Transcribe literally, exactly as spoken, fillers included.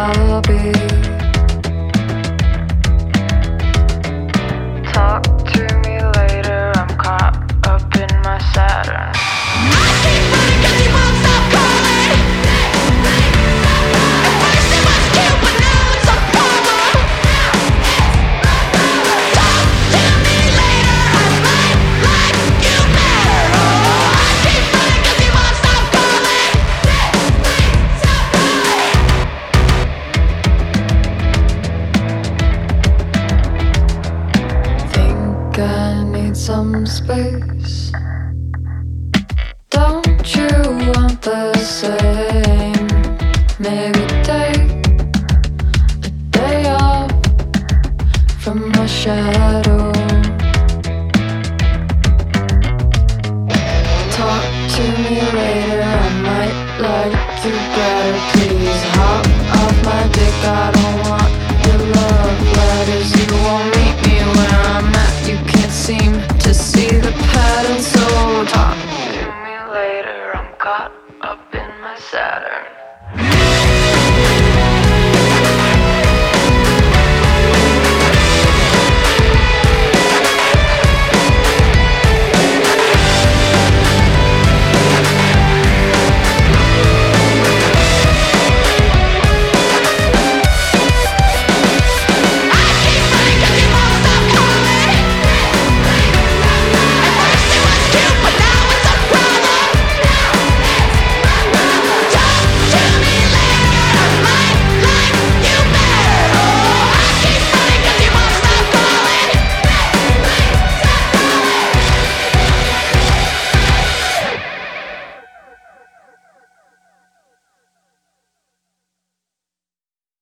I'll be. Talk to me later, I'm caught up in my Saturn. I keep running 'cause he won't stop calling. At first it was cute, but now it's a problem. Talk to me later, I might like you better. Oh, I keep running 'cause he won't stop calling. Think I need some space. Don't you want the same? Maybe take a day off from my shadow. Talk to me later, I might like you better. Please hop off my dick, I don't want your love letters. You won't meet me where I'm at, you can't seem to see the pattern. So talk to me later, I'm caught up in my Saturn.